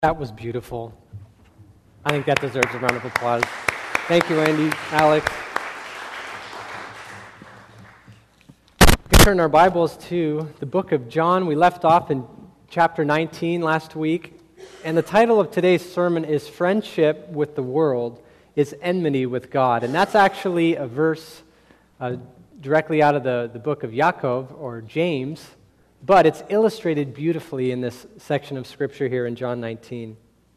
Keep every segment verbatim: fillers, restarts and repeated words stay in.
That was beautiful. I think that deserves a round of applause. Thank you, Andy, Alex. We turn our Bibles to the book of John. We left off in chapter nineteen last week, and the title of today's sermon is Friendship with the World is Enmity with God. And that's actually a verse uh, directly out of the, the book of Yaakov, or James, but it's illustrated beautifully in this section of Scripture here in John nineteen.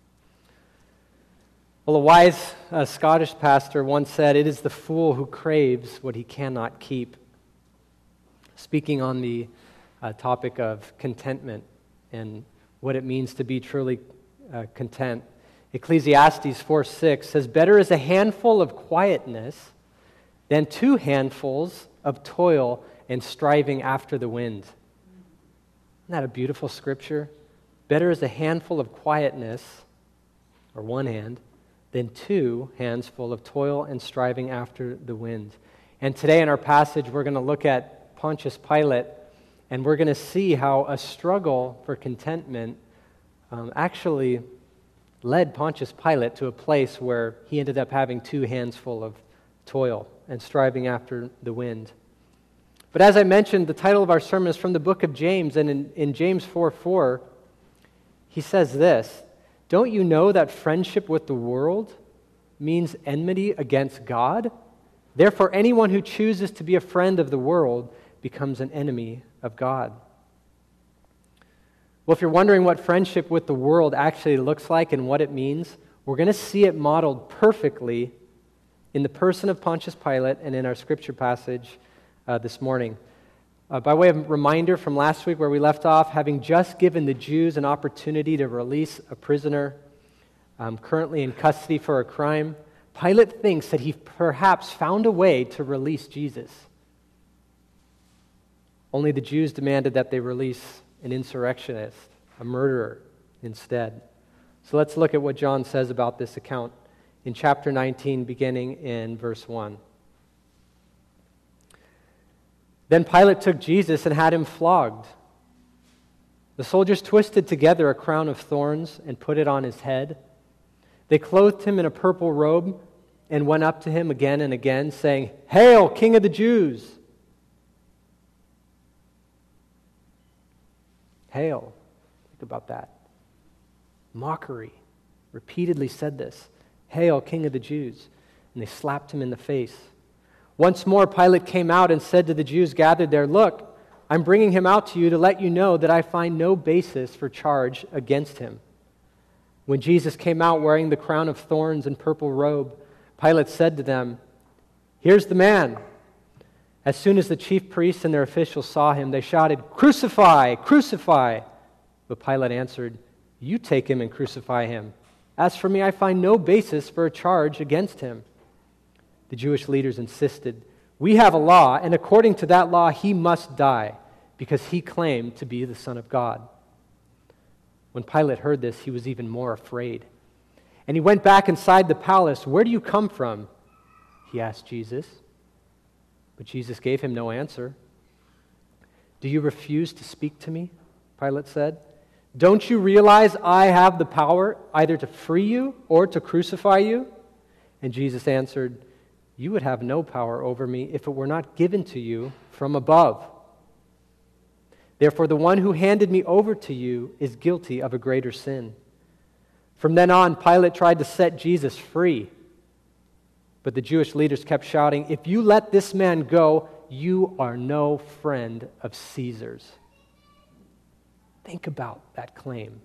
Well, a wise uh, Scottish pastor once said, "It is the fool who craves what he cannot keep." Speaking on the uh, topic of contentment and what it means to be truly uh, content, Ecclesiastes four six says, "Better is a handful of quietness than two handfuls of toil and striving after the wind." Isn't that a beautiful scripture? Better is a handful of quietness, or one hand, than two hands full of toil and striving after the wind. And today in our passage, we're going to look at Pontius Pilate, and we're going to see how a struggle for contentment um, actually led Pontius Pilate to a place where he ended up having two hands full of toil and striving after the wind. But as I mentioned, the title of our sermon is from the book of James, and in, in James four four, he says this, "Don't you know that friendship with the world means enmity against God? Therefore, anyone who chooses to be a friend of the world becomes an enemy of God." Well, if you're wondering what friendship with the world actually looks like and what it means, we're going to see it modeled perfectly in the person of Pontius Pilate and in our scripture passage Uh, this morning. Uh, by way of reminder from last week where we left off, having just given the Jews an opportunity to release a prisoner um, currently in custody for a crime, Pilate thinks that he perhaps found a way to release Jesus. Only the Jews demanded that they release an insurrectionist, a murderer, instead. So let's look at what John says about this account in chapter nineteen, beginning in verse one. "Then Pilate took Jesus and had him flogged. The soldiers twisted together a crown of thorns and put it on his head. They clothed him in a purple robe and went up to him again and again, saying, 'Hail, King of the Jews!' Hail. Think about that. Mockery. Repeatedly said this. 'Hail, King of the Jews!' And they slapped him in the face. Once more, Pilate came out and said to the Jews gathered there, 'Look, I'm bringing him out to you to let you know that I find no basis for charge against him.' When Jesus came out wearing the crown of thorns and purple robe, Pilate said to them, 'Here's the man.' As soon as the chief priests and their officials saw him, they shouted, 'Crucify! Crucify!' But Pilate answered, 'You take him and crucify him. As for me, I find no basis for a charge against him.' The Jewish leaders insisted, 'We have a law, and according to that law, he must die, because he claimed to be the Son of God.' When Pilate heard this, he was even more afraid. And he went back inside the palace. 'Where do you come from?' he asked Jesus. But Jesus gave him no answer. 'Do you refuse to speak to me?' Pilate said. 'Don't you realize I have the power either to free you or to crucify you?' And Jesus answered, 'You would have no power over me if it were not given to you from above. Therefore, the one who handed me over to you is guilty of a greater sin.' From then on, Pilate tried to set Jesus free. But the Jewish leaders kept shouting, 'If you let this man go, you are no friend of Caesar's.'" Think about that claim.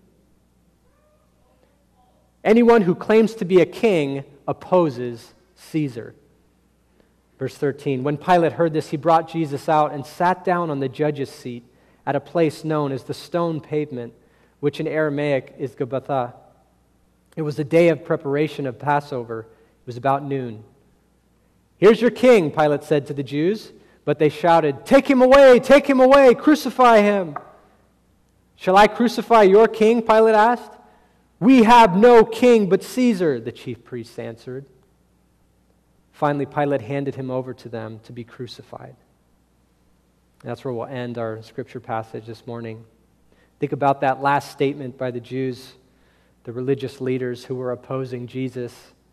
Anyone who claims to be a king opposes Caesar. Verse thirteen, "When Pilate heard this, he brought Jesus out and sat down on the judge's seat at a place known as the Stone Pavement, which in Aramaic is Gabbatha. It was the day of preparation of Passover. It was about noon. 'Here's your king,' Pilate said to the Jews, but they shouted, 'Take him away! Take him away! Crucify him!' 'Shall I crucify your king?' Pilate asked. 'We have no king but Caesar,' the chief priests answered. Finally, Pilate handed him over to them to be crucified. That's where we'll end our scripture passage this morning. Think about that last statement by the Jews the religious leaders who were opposing Jesus.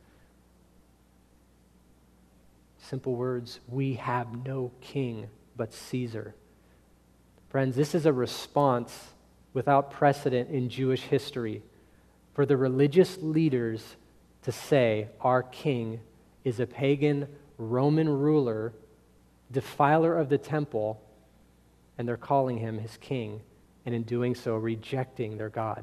Simple words, we have no king but Caesar. Friends, this is a response without precedent in Jewish history for the religious leaders to say our king is a pagan Roman ruler, defiler of the temple, and they're calling him his king, and in doing so, rejecting their God.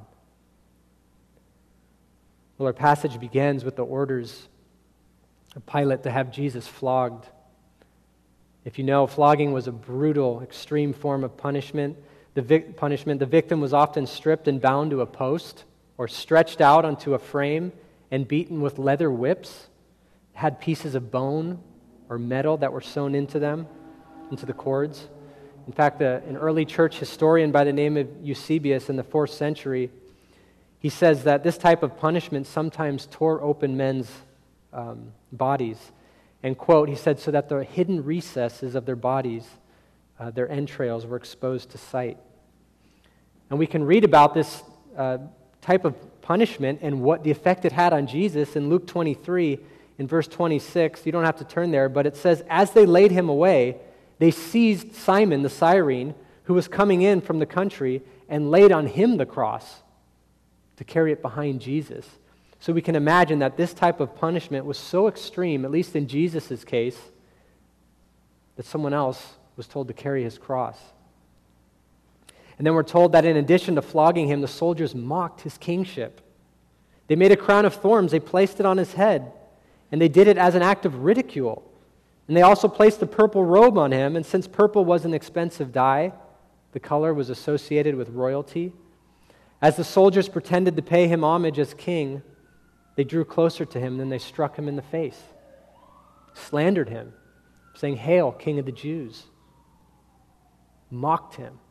Well, our passage begins with the orders of Pilate to have Jesus flogged. If you know, flogging was a brutal, extreme form of punishment. The vic- punishment, the victim was often stripped and bound to a post or stretched out onto a frame and beaten with leather whips, had pieces of bone or metal that were sewn into them, into the cords. In fact, a, an early church historian by the name of Eusebius in the fourth century, he says that this type of punishment sometimes tore open men's um, bodies. And quote, he said, so that the hidden recesses of their bodies, uh, their entrails, were exposed to sight. And we can read about this uh, type of punishment and what the effect it had on Jesus in Luke twenty-three, in verse twenty-six. You don't have to turn there, but it says, as they laid him away, they seized Simon the Cyrene, who was coming in from the country, and laid on him the cross to carry it behind Jesus. So we can imagine that this type of punishment was so extreme, at least in Jesus' case, that someone else was told to carry his cross. And then we're told that in addition to flogging him, the soldiers mocked his kingship. They made a crown of thorns, they placed it on his head, and they did it as an act of ridicule. And they also placed a purple robe on him, and since purple was an expensive dye, the color was associated with royalty. As the soldiers pretended to pay him homage as king, they drew closer to him, and then they struck him in the face, slandered him, saying, "Hail, King of the Jews," mocked him.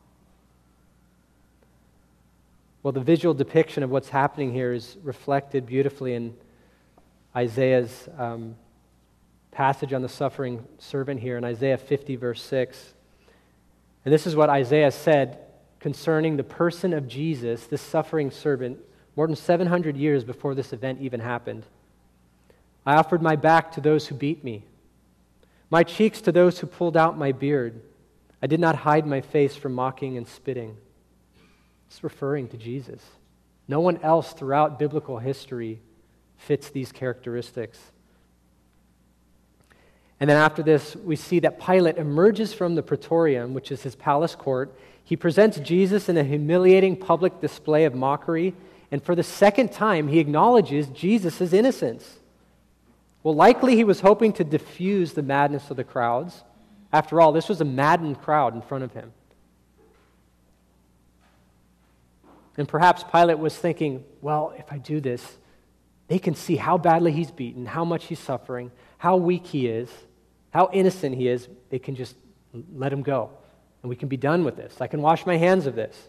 Well, the visual depiction of what's happening here is reflected beautifully in Isaiah's um, passage on the suffering servant here in Isaiah fifty, verse six. And this is what Isaiah said concerning the person of Jesus, this suffering servant, more than seven hundred years before this event even happened. I offered my back to those who beat me, my cheeks to those who pulled out my beard. I did not hide my face from mocking and spitting. It's referring to Jesus. No one else throughout biblical history fits these characteristics. And then after this, we see that Pilate emerges from the praetorium, which is his palace court. He presents Jesus in a humiliating public display of mockery, and for the second time, he acknowledges Jesus' innocence. Well, likely he was hoping to diffuse the madness of the crowds. After all, this was a maddened crowd in front of him. And perhaps Pilate was thinking, well, if I do this, they can see how badly he's beaten, how much he's suffering, how weak he is, how innocent he is. They can just let him go, and we can be done with this. I can wash my hands of this.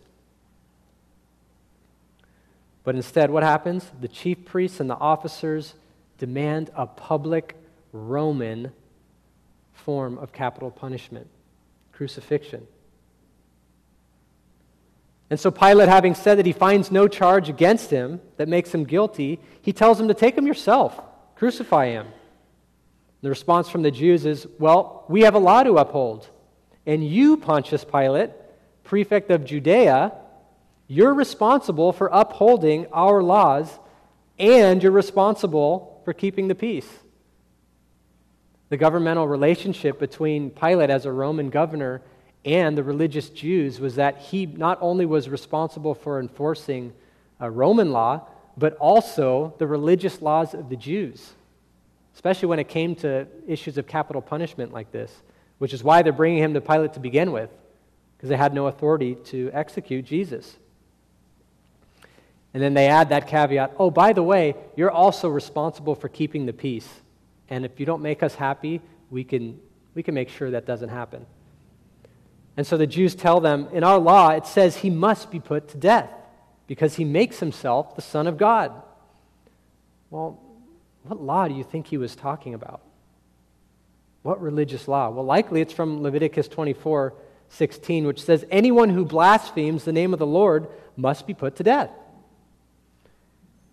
But instead, what happens? The chief priests and the officers demand a public Roman form of capital punishment, crucifixion. And so Pilate, having said that he finds no charge against him that makes him guilty, he tells him to take him yourself, crucify him. The response from the Jews is, well, we have a law to uphold, and you, Pontius Pilate, prefect of Judea, you're responsible for upholding our laws, and you're responsible for keeping the peace. The governmental relationship between Pilate as a Roman governor and the religious Jews was that he not only was responsible for enforcing a Roman law, but also the religious laws of the Jews, especially when it came to issues of capital punishment like this, which is why they're bringing him to Pilate to begin with, because they had no authority to execute Jesus. And then they add that caveat, oh, by the way, you're also responsible for keeping the peace. And if you don't make us happy, we can we can make sure that doesn't happen. And so the Jews tell them, in our law, it says he must be put to death because he makes himself the Son of God. Well, what law do you think he was talking about? What religious law? Well, likely it's from Leviticus twenty-four sixteen, which says, anyone who blasphemes the name of the Lord must be put to death.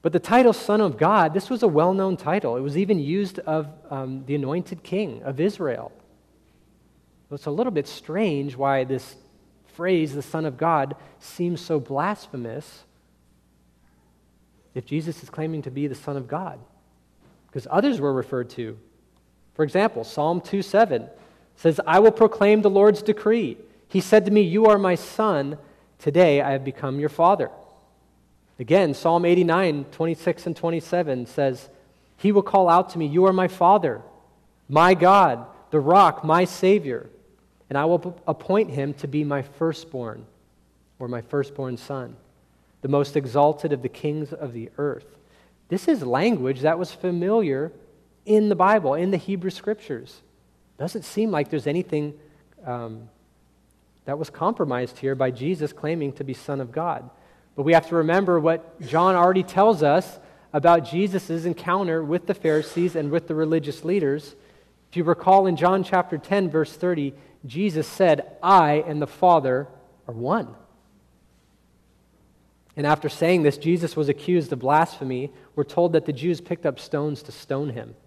But the title Son of God, this was a well-known title. It was even used of um, the anointed king of Israel. So it's a little bit strange why this phrase, the Son of God, seems so blasphemous if Jesus is claiming to be the Son of God. Because others were referred to. For example, Psalm two seven says, I will proclaim the Lord's decree. He said to me, you are my son. Today I have become your father. Again, Psalm eighty-nine, twenty-six and twenty-seven says, he will call out to me, you are my father, my God, the rock, my Savior. And I will appoint him to be my firstborn, or my firstborn son, the most exalted of the kings of the earth. This is language that was familiar in the Bible, in the Hebrew Scriptures. Doesn't seem like there's anything um, that was compromised here by Jesus claiming to be Son of God. But we have to remember what John already tells us about Jesus' encounter with the Pharisees and with the religious leaders. If you recall in John chapter ten, verse thirty, Jesus said, I and the Father are one. And after saying this, Jesus was accused of blasphemy. We're told that the Jews picked up stones to stone him.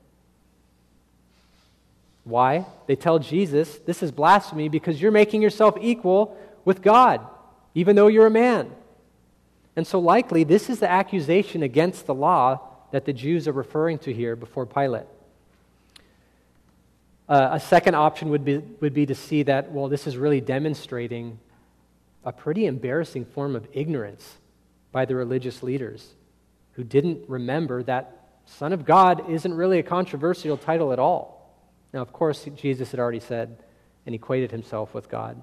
Why? They tell Jesus, this is blasphemy because you're making yourself equal with God, even though you're a man. And so likely, this is the accusation against the law that the Jews are referring to here before Pilate. Uh, a second option would be, would be to see that, well, this is really demonstrating a pretty embarrassing form of ignorance by the religious leaders who didn't remember that Son of God isn't really a controversial title at all. Now, of course, Jesus had already said and equated himself with God.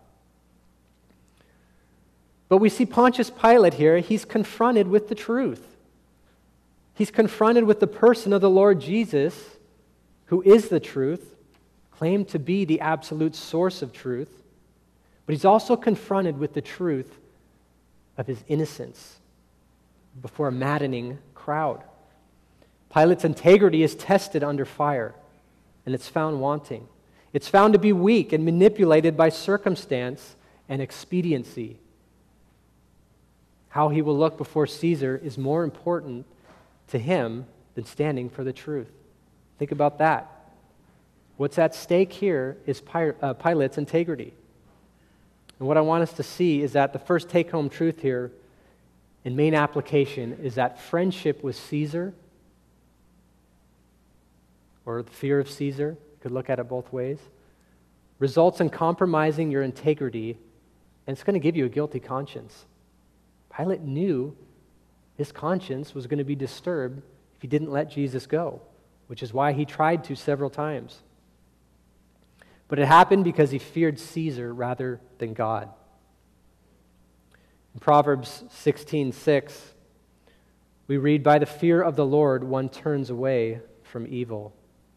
But we see Pontius Pilate here, he's confronted with the truth. He's confronted with the person of the Lord Jesus, who is the truth, claimed to be the absolute source of truth, but he's also confronted with the truth of his innocence before a maddening crowd. Pilate's integrity is tested under fire, and it's found wanting. It's found to be weak and manipulated by circumstance and expediency. How he will look before Caesar is more important to him than standing for the truth. Think about that. What's at stake here is Pilate's integrity. And what I want us to see is that the first take-home truth here and main application is that friendship with Caesar, or the fear of Caesar, you could look at it both ways, results in compromising your integrity, and it's going to give you a guilty conscience. Pilate knew his conscience was going to be disturbed if he didn't let Jesus go, which is why he tried to several times. But it happened because he feared Caesar rather than God. In Proverbs sixteen six, we read, by the fear of the Lord one turns away from evil.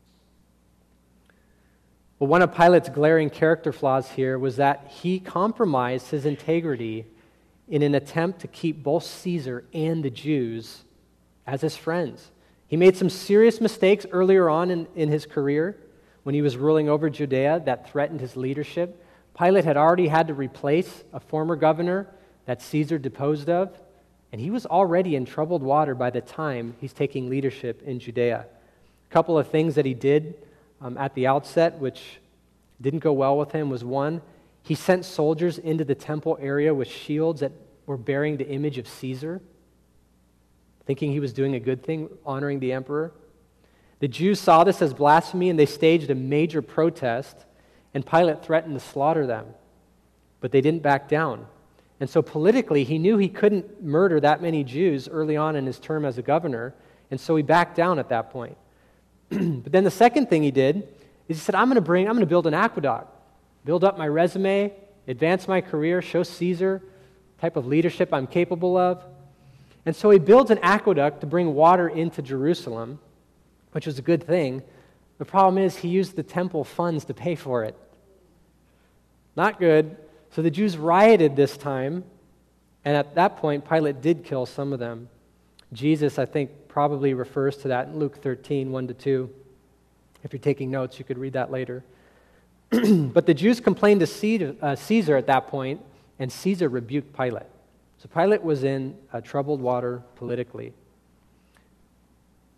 Well, one of Pilate's glaring character flaws here was that he compromised his integrity in an attempt to keep both Caesar and the Jews as his friends. He made some serious mistakes earlier on in, in his career when he was ruling over Judea that threatened his leadership. Pilate had already had to replace a former governor that Caesar deposed of, and he was already in troubled water by the time he's taking leadership in Judea. A couple of things that he did um, at the outset, which didn't go well with him, was one, he sent soldiers into the temple area with shields that were bearing the image of Caesar, thinking he was doing a good thing, honoring the emperor. The Jews saw this as blasphemy, and they staged a major protest, and Pilate threatened to slaughter them. But they didn't back down. And so politically, he knew he couldn't murder that many Jews early on in his term as a governor, and so he backed down at that point. But then the second thing he did is he said, I'm going to bring, I'm going to build an aqueduct, build up my resume, advance my career, show Caesar the type of leadership I'm capable of. And so he builds an aqueduct to bring water into Jerusalem, which was a good thing. The problem is he used the temple funds to pay for it. Not good. So the Jews rioted this time, and at that point, Pilate did kill some of them. Jesus, I think, probably refers to that in Luke thirteen, one to two. If you're taking notes, you could read that later. But the Jews complained to Caesar at that point, and Caesar rebuked Pilate. So Pilate was in uh, troubled water politically.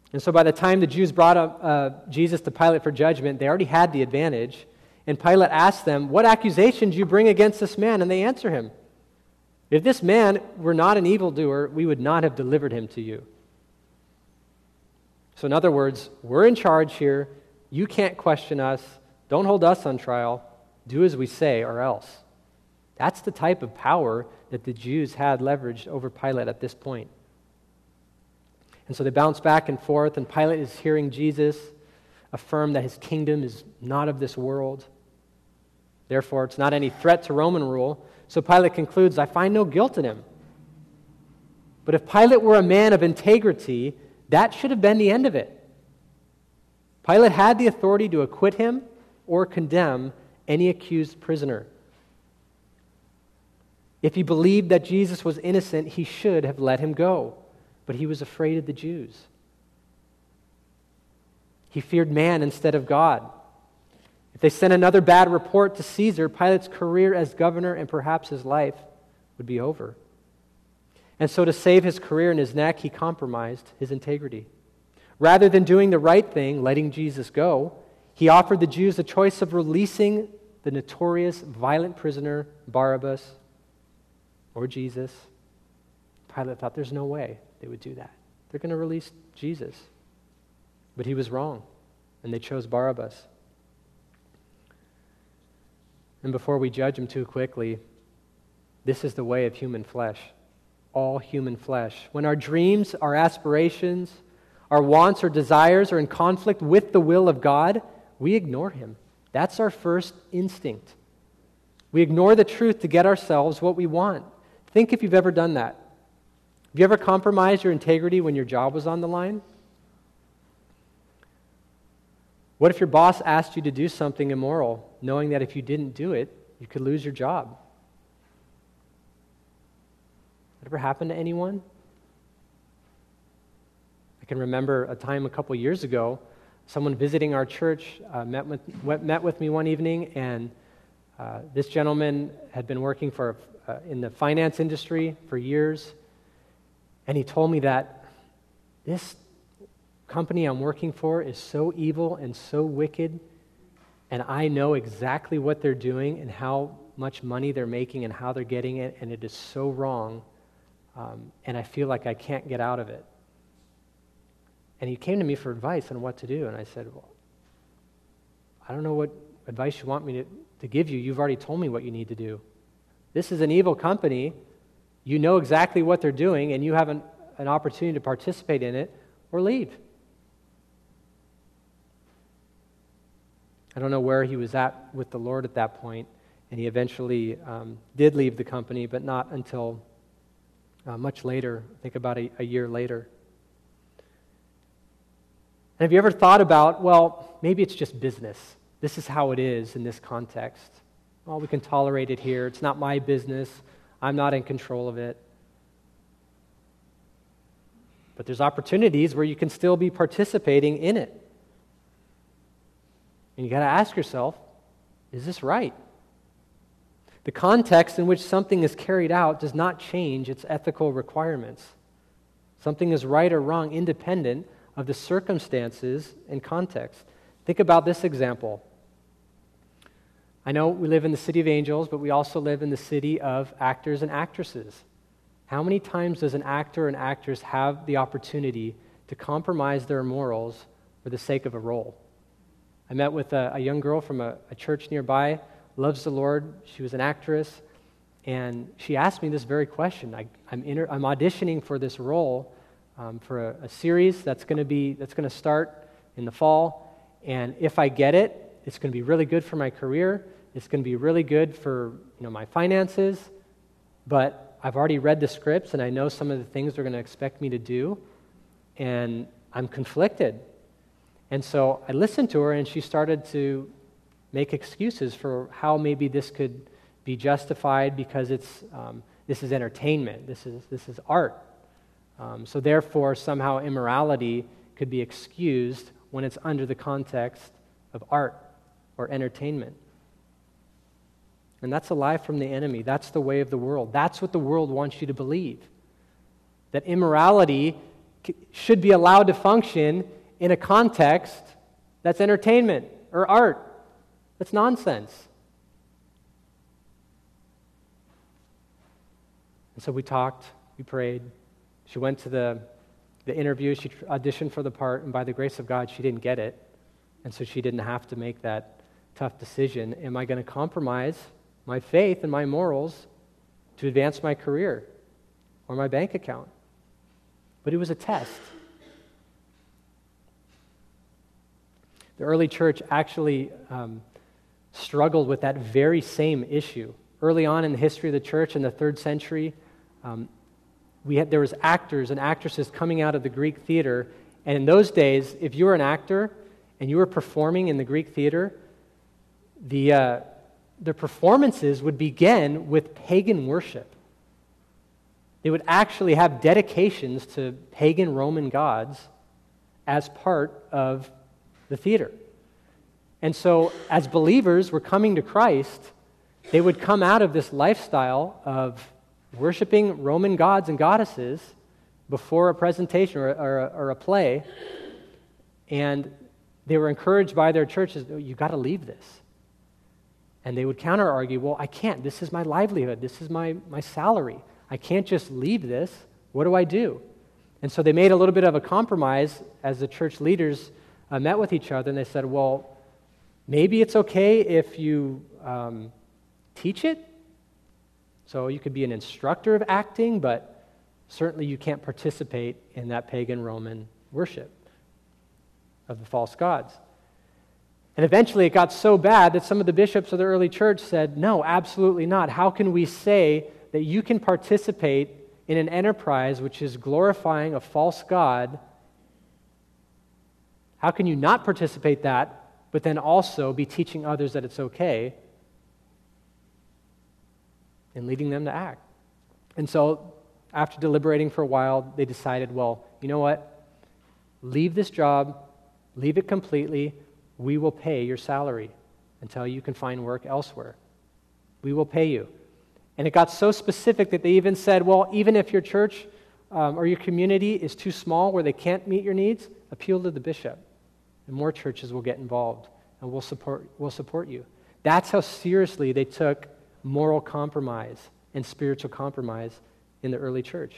And so by the time the Jews brought up uh, Jesus to Pilate for judgment, they already had the advantage. And Pilate asked them, "What accusations do you bring against this man?" And they answer him, "If this man were not an evildoer, we would not have delivered him to you." So in other words, we're in charge here. You can't question us. Don't hold us on trial. Do as we say or else. That's the type of power that the Jews had leveraged over Pilate at this point. And so they bounce back and forth, and Pilate is hearing Jesus affirm that his kingdom is not of this world. Therefore, it's not any threat to Roman rule. So Pilate concludes, "I find no guilt in him." But if Pilate were a man of integrity, that should have been the end of it. Pilate had the authority to acquit him or condemn any accused prisoner. If he believed that Jesus was innocent, he should have let him go. But he was afraid of the Jews. He feared man instead of God. If they sent another bad report to Caesar, Pilate's career as governor and perhaps his life would be over. And so to save his career and his neck, he compromised his integrity. Rather than doing the right thing, letting Jesus go, he offered the Jews the choice of releasing the notorious violent prisoner Barabbas or Jesus. Pilate thought there's no way they would do that. They're going to release Jesus. But he was wrong, and they chose Barabbas. And before we judge him too quickly, this is the way of human flesh, all human flesh. When our dreams, our aspirations, our wants or desires are in conflict with the will of God, we ignore him. That's our first instinct. We ignore the truth to get ourselves what we want. Think if you've ever done that. Have you ever compromised your integrity when your job was on the line? What if your boss asked you to do something immoral, knowing that if you didn't do it, you could lose your job? That ever happened to anyone? I can remember a time a couple years ago, someone visiting our church uh, met, with, met with me one evening, and uh, this gentleman had been working for uh, in the finance industry for years, and he told me that this company I'm working for is so evil and so wicked, and I know exactly what they're doing and how much money they're making and how they're getting it, and it is so wrong, um, and I feel like I can't get out of it. And he came to me for advice on what to do, and I said, well, I don't know what advice you want me to, to give you. You've already told me what you need to do. This is an evil company. You know exactly what they're doing, and you have an, an opportunity to participate in it or leave. I don't know where he was at with the Lord at that point, and he eventually um, did leave the company, but not until uh, much later, I think about a, a year later. And have you ever thought about, well, maybe it's just business. This is how it is in this context. Well, we can tolerate it here. It's not my business. I'm not in control of it. But there's opportunities where you can still be participating in it. And you got to ask yourself, is this right? The context in which something is carried out does not change its ethical requirements. Something is right or wrong independent of the circumstances and context. Think about this example. I know we live in the city of angels, but we also live in the city of actors and actresses. How many times does an actor or an actress have the opportunity to compromise their morals for the sake of a role? I met with a, a young girl from a, a church nearby, loves the Lord. She was an actress, and she asked me this very question. I, I'm, inter, I'm auditioning for this role um, for a, a series that's going to be that's going to start in the fall, and if I get it, it's going to be really good for my career. It's going to be really good for you know my finances, but I've already read the scripts, and I know some of the things they're going to expect me to do, and I'm conflicted. And so I listened to her, and she started to make excuses for how maybe this could be justified because it's um, this is entertainment, this is this is art. Um, so therefore, somehow immorality could be excused when it's under the context of art or entertainment. And that's a lie from the enemy. That's the way of the world. That's what the world wants you to believe. That immorality should be allowed to function in a context that's entertainment or art. That's nonsense. And so we talked, we prayed. She went to the, the interview, she auditioned for the part, and by the grace of God, she didn't get it. And so she didn't have to make that tough decision. Am I going to compromise my faith and my morals to advance my career or my bank account? But it was a test. The early church actually um, struggled with that very same issue. Early on in the history of the church in the third century, um, we had there was actors and actresses coming out of the Greek theater, and in those days, if you were an actor and you were performing in the Greek theater, the uh, the performances would begin with pagan worship. They would actually have dedications to pagan Roman gods as part of the theater. And so, as believers were coming to Christ, they would come out of this lifestyle of worshiping Roman gods and goddesses before a presentation or, or, or a play, and they were encouraged by their churches, oh, you got to leave this. And they would counter-argue, well, I can't. This is my livelihood. This is my, my salary. I can't just leave this. What do I do? And so they made a little bit of a compromise as the church leaders uh, met with each other, and they said, well, maybe it's okay if you um, teach it. So you could be an instructor of acting, but certainly you can't participate in that pagan Roman worship of the false gods. And eventually it got so bad that some of the bishops of the early church said, no, absolutely not. How can we say that you can participate in an enterprise which is glorifying a false god? How can you not participate that, but then also be teaching others that it's okay and leading them to act? And so after deliberating for a while, they decided, well, you know what? Leave this job, leave it completely. We will pay your salary until you can find work elsewhere. We will pay you. And it got so specific that they even said, well, even if your church um, or your community is too small where they can't meet your needs, appeal to the bishop. And more churches will get involved and we'll support, we'll support you. That's how seriously they took moral compromise and spiritual compromise in the early church.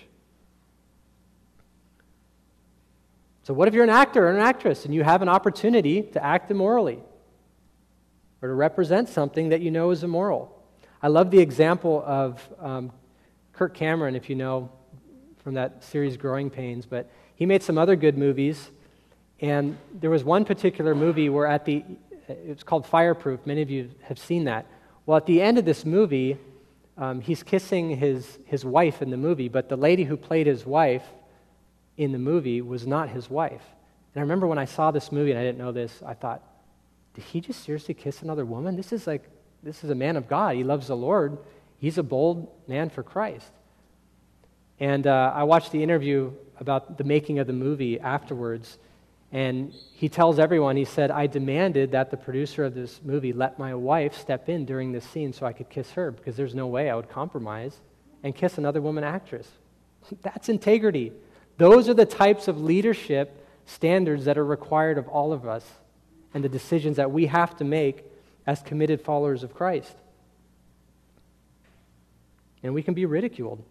So what if you're an actor or an actress and you have an opportunity to act immorally or to represent something that you know is immoral? I love the example of um, Kirk Cameron, if you know, from that series Growing Pains, but he made some other good movies, and there was one particular movie where at the, it's called Fireproof, many of you have seen that. Well, at the end of this movie, um, he's kissing his, his wife in the movie, but the lady who played his wife in the movie was not his wife. And I remember when I saw this movie, and I didn't know this, I thought, did he just seriously kiss another woman? This is like, this is a man of God. He loves the Lord. He's a bold man for Christ. And uh, I watched the interview about the making of the movie afterwards, and he tells everyone, he said, I demanded that the producer of this movie let my wife step in during this scene so I could kiss her, because there's no way I would compromise and kiss another woman actress. That's integrity. Those are the types of leadership standards that are required of all of us and the decisions that we have to make as committed followers of Christ. And we can be ridiculed.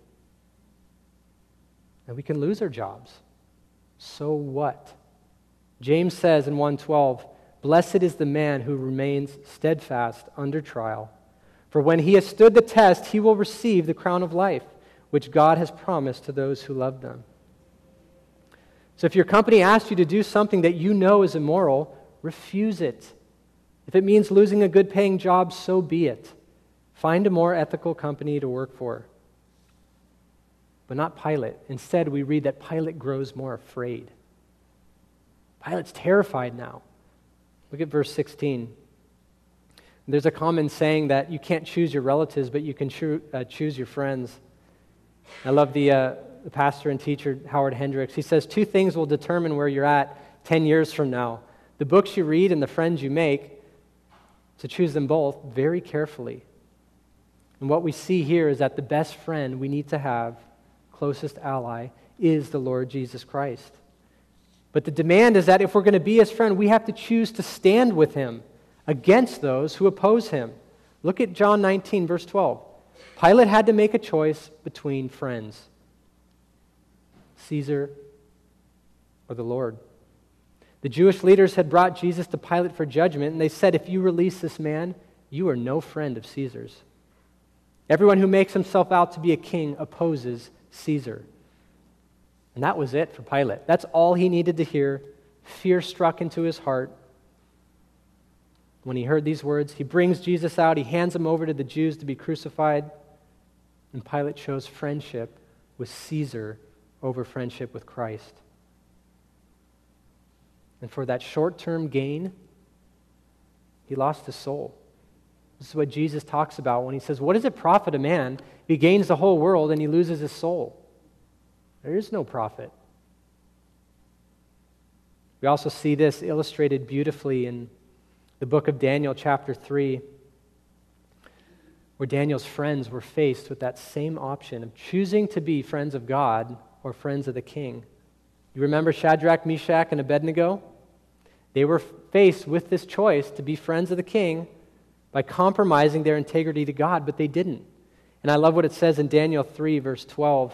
And we can lose our jobs. So what? James says in one twelve, blessed is the man who remains steadfast under trial. For when he has stood the test, he will receive the crown of life, which God has promised to those who love them. So if your company asks you to do something that you know is immoral, refuse it. If it means losing a good-paying job, so be it. Find a more ethical company to work for. But not Pilate. Instead, we read that Pilate grows more afraid. Pilate's terrified now. Look at verse sixteen. There's a common saying that you can't choose your relatives, but you can choo- uh, choose your friends. I love the... Uh, the pastor and teacher, Howard Hendricks. He says, two things will determine where you're at ten years from now. The books you read and the friends you make, to choose them both very carefully. And what we see here is that the best friend we need to have, closest ally, is the Lord Jesus Christ. But the demand is that if we're going to be his friend, we have to choose to stand with him against those who oppose him. Look at John nineteen, verse twelve. Pilate had to make a choice between friends, Caesar or the Lord. The Jewish leaders had brought Jesus to Pilate for judgment, and they said, if you release this man, you are no friend of Caesar's. Everyone who makes himself out to be a king opposes Caesar. And that was it for Pilate. That's all he needed to hear. Fear struck into his heart. When he heard these words, he brings Jesus out, he hands him over to the Jews to be crucified, and Pilate chose friendship with Caesar over friendship with Christ. And for that short-term gain, he lost his soul. This is what Jesus talks about when he says, what does it profit a man if he gains the whole world and he loses his soul? There is no profit. We also see this illustrated beautifully in the book of Daniel, chapter three, where Daniel's friends were faced with that same option of choosing to be friends of God or friends of the king. You remember Shadrach, Meshach, and Abednego? They were faced with this choice to be friends of the king by compromising their integrity to God, but they didn't. And I love what it says in Daniel three, verse twelve.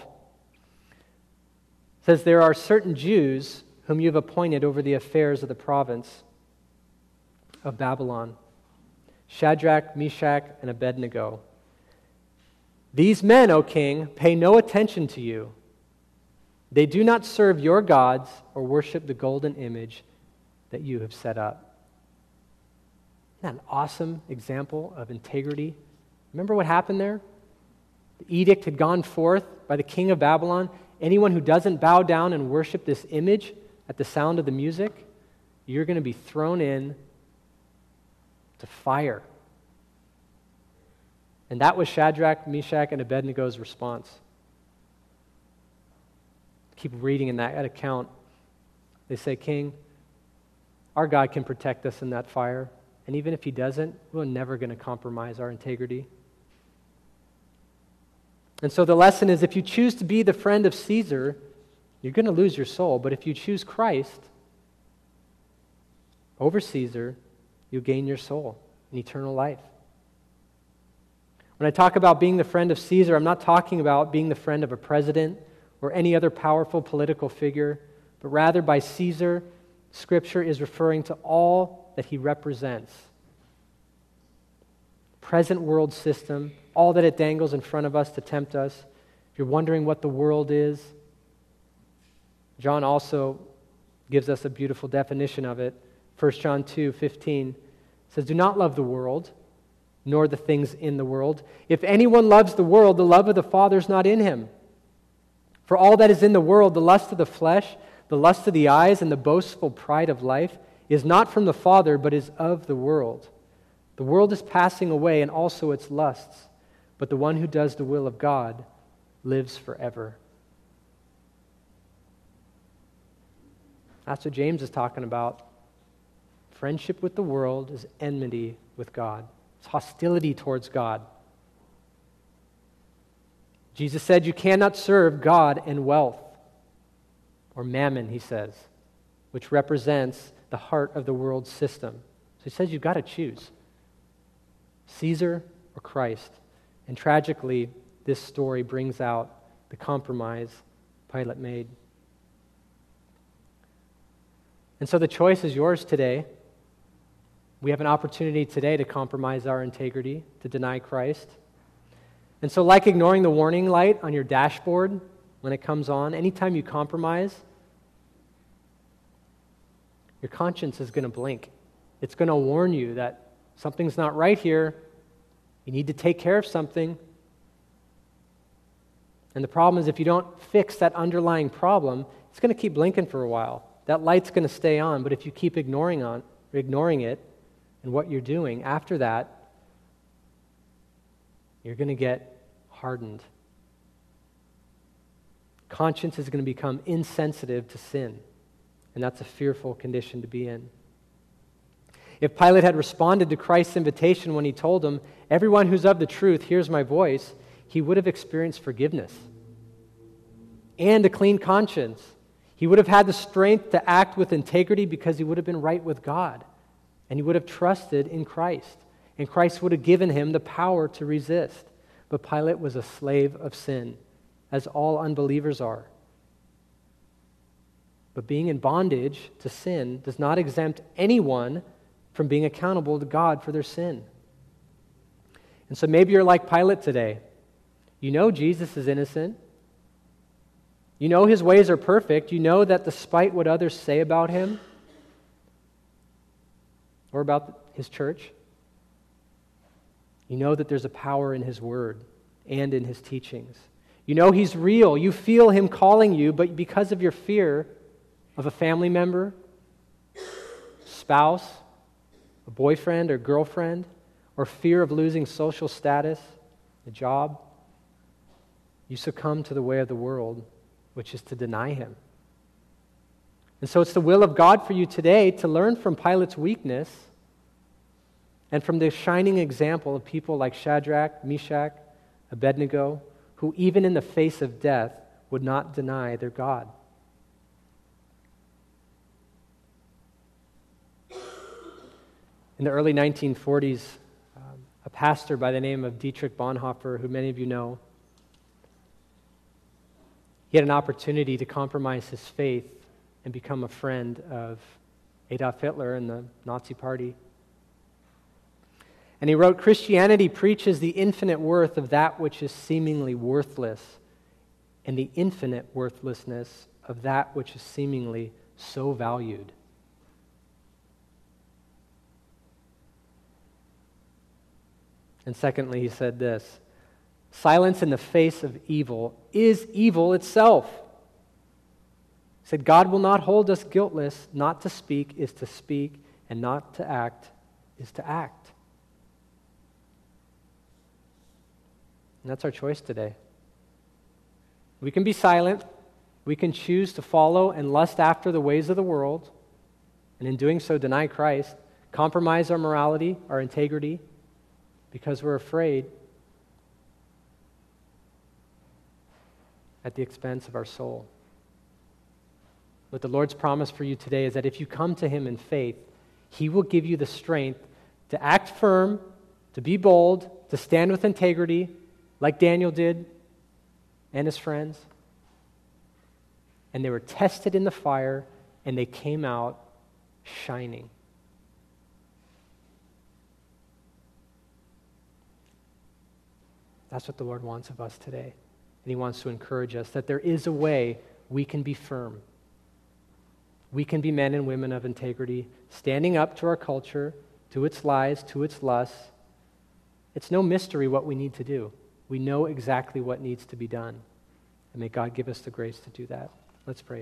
It says, there are certain Jews whom you have appointed over the affairs of the province of Babylon, Shadrach, Meshach, and Abednego. These men, O king, pay no attention to you. They do not serve your gods or worship the golden image that you have set up. Isn't that an awesome example of integrity? Remember what happened there? The edict had gone forth by the king of Babylon. Anyone who doesn't bow down and worship this image at the sound of the music, you're going to be thrown in to fire. And that was Shadrach, Meshach, and Abednego's response. Keep reading in that account. They say, King, our God can protect us in that fire. And even if he doesn't, we're never going to compromise our integrity. And so the lesson is, if you choose to be the friend of Caesar, you're going to lose your soul. But if you choose Christ over Caesar, you'll gain your soul and eternal life. When I talk about being the friend of Caesar, I'm not talking about being the friend of a president or any other powerful political figure, but rather by Caesar, Scripture is referring to all that he represents. Present world system, all that it dangles in front of us to tempt us. If you're wondering what the world is, John also gives us a beautiful definition of it. First John two fifteen says, do not love the world, nor the things in the world. If anyone loves the world, the love of the Father is not in him. For all that is in the world, the lust of the flesh, the lust of the eyes, and the boastful pride of life, is not from the Father, but is of the world. The world is passing away, and also its lusts, but the one who does the will of God lives forever. That's what James is talking about. Friendship with the world is enmity with God. It's hostility towards God. Jesus said you cannot serve God and wealth, or mammon, he says, which represents the heart of the world system. So he says you've got to choose Caesar or Christ. And tragically, this story brings out the compromise Pilate made. And so the choice is yours today. We have an opportunity today to compromise our integrity, to deny Christ. And so like ignoring the warning light on your dashboard when it comes on, anytime you compromise, your conscience is going to blink. It's going to warn you that something's not right here. You need to take care of something. And the problem is if you don't fix that underlying problem, it's going to keep blinking for a while. That light's going to stay on, but if you keep ignoring on, ignoring it and what you're doing, after that, you're going to get hardened. Conscience is going to become insensitive to sin, and that's a fearful condition to be in. If Pilate had responded to Christ's invitation when he told him, everyone who's of the truth hears my voice, he would have experienced forgiveness. and a clean conscience. He would have had the strength to act with integrity because he would have been right with God, and he would have trusted in Christ, and Christ would have given him the power to resist. But Pilate was a slave of sin, as all unbelievers are. But being in bondage to sin does not exempt anyone from being accountable to God for their sin. And so maybe you're like Pilate today. You know Jesus is innocent. You know his ways are perfect. You know that despite what others say about him or about his church, you know that there's a power in his word and in his teachings. You know he's real. You feel him calling you, but because of your fear of a family member, spouse, a boyfriend or girlfriend, or fear of losing social status, a job, you succumb to the way of the world, which is to deny him. And so it's the will of God for you today to learn from Pilate's weakness and from the shining example of people like Shadrach, Meshach, Abednego, who even in the face of death would not deny their God. In the early nineteen forties, um, a pastor by the name of Dietrich Bonhoeffer, who many of you know, he had an opportunity to compromise his faith and become a friend of Adolf Hitler and the Nazi Party. And he wrote, "Christianity preaches the infinite worth of that which is seemingly worthless, and the infinite worthlessness of that which is seemingly so valued." And secondly, he said this: silence in the face of evil is evil itself. He said, God will not hold us guiltless. Not to speak is to speak, and not to act is to act. And that's our choice today. We can be silent. We can choose to follow and lust after the ways of the world, and in doing so deny Christ, compromise our morality, our integrity, because we're afraid at the expense of our soul. But the Lord's promise for you today is that if you come to him in faith, he will give you the strength to act firm, to be bold, to stand with integrity, like Daniel did and his friends. And they were tested in the fire, and they came out shining. That's what the Lord wants of us today. And he wants to encourage us that there is a way we can be firm. We can be men and women of integrity, standing up to our culture, to its lies, to its lusts. It's no mystery what we need to do. We know exactly what needs to be done. And may God give us the grace to do that. Let's pray.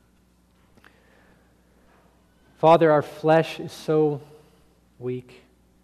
Father, our flesh is so weak.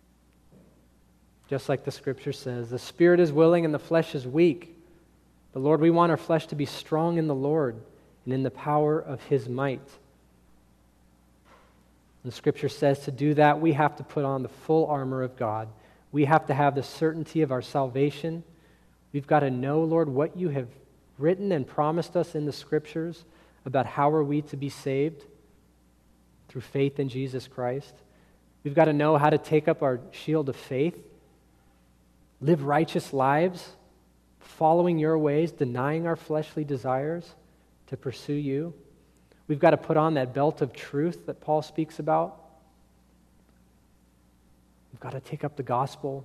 Just like the scripture says, the spirit is willing and the flesh is weak. But Lord, we want our flesh to be strong in the Lord and in the power of his might. And the scripture says to do that, we have to put on the full armor of God. We have to have the certainty of our salvation. We've got to know, Lord, what you have written and promised us in the scriptures about how are we to be saved through faith in Jesus Christ. We've got to know how to take up our shield of faith, live righteous lives, following your ways, denying our fleshly desires to pursue you. We've got to put on that belt of truth that Paul speaks about. We've got to take up the gospel.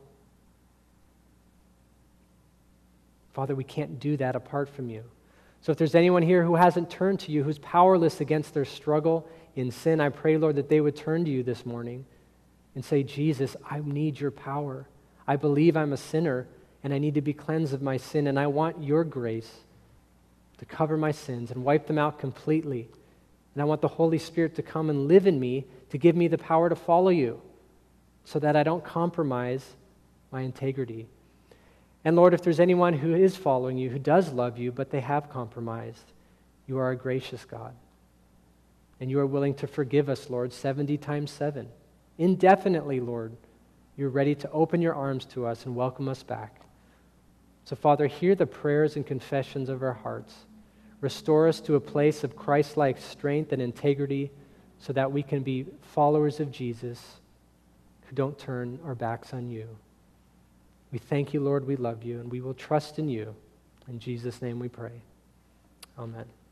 Father, we can't do that apart from you. So if there's anyone here who hasn't turned to you, who's powerless against their struggle in sin, I pray, Lord, that they would turn to you this morning and say, Jesus, I need your power. I believe I'm a sinner and I need to be cleansed of my sin, and I want your grace to cover my sins and wipe them out completely. And I want the Holy Spirit to come and live in me to give me the power to follow you so that I don't compromise my integrity. And Lord, if there's anyone who is following you, who does love you, but they have compromised, you are a gracious God. And you are willing to forgive us, Lord, seventy times seven. Indefinitely, Lord. You're ready to open your arms to us and welcome us back. So, Father, hear the prayers and confessions of our hearts. Restore us to a place of Christ-like strength and integrity so that we can be followers of Jesus who don't turn our backs on you. We thank you, Lord. We love you, and we will trust in you. In Jesus' name we pray. Amen.